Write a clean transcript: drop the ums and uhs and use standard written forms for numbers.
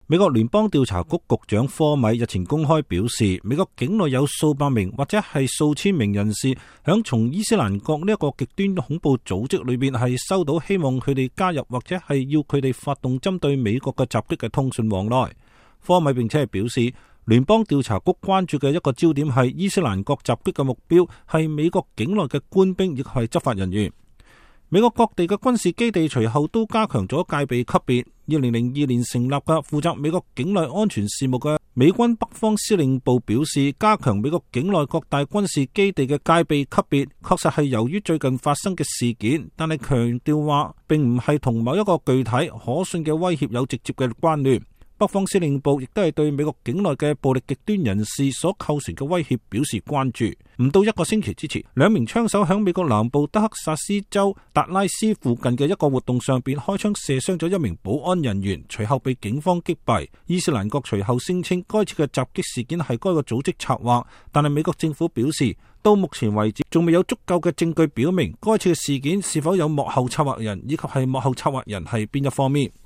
美國聯邦調查局局長科米日前公開表示，美國境內有數百名或者係數千名人士響從伊斯蘭國呢一個極端恐怖組織裏邊係收到希望佢哋加入或者係要佢哋發動針對美國嘅襲擊嘅通訊往來。科米並且係表示，聯邦調查局關注嘅一個焦點係伊斯蘭國襲擊嘅目標係美國境內嘅官兵，亦係執法人員。美國各地嘅軍事基地隨後都加強咗戒備級別。2002年成立嘅負責美國境內安全事務嘅美軍北方司令部表示，加強美國境內各大軍事基地嘅戒備級別，確實係由於最近發生嘅事件，但係強調話並唔係同某一個具體可信嘅威脅有直接嘅關聯。北方司令部亦都係對美國境內嘅暴力極端人士所構成嘅威脅表示關注。唔到一個星期之前，兩名槍手響美國南部德克薩斯州達拉斯附近嘅一個活動上邊開槍射傷咗一名保安人員，隨後被警方擊斃。伊斯蘭國隨後聲稱該次嘅襲擊事件係該個組織策劃，但係美國政府表示，到目前為止仲未有足夠嘅證據表明該次嘅事件是否有幕後策劃人，以及係幕後策劃人係邊一方面。